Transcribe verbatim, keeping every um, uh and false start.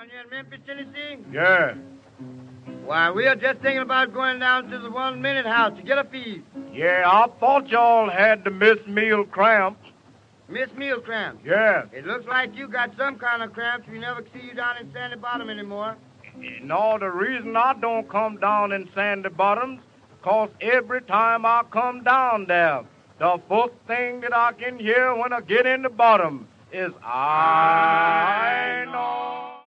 Down here in Memphis, Tennessee? Yeah. Why, we are just thinking about going down to the one-minute house to get a feed. Yeah, I thought y'all had the Miss Meal cramps. Miss Meal cramps? Yeah. It looks like you got some kind of cramps. We never see you down in Sandy Bottom anymore. No, the reason I don't come down in Sandy Bottoms, because every time I come down there, the first thing that I can hear when I get in the bottom is, I know.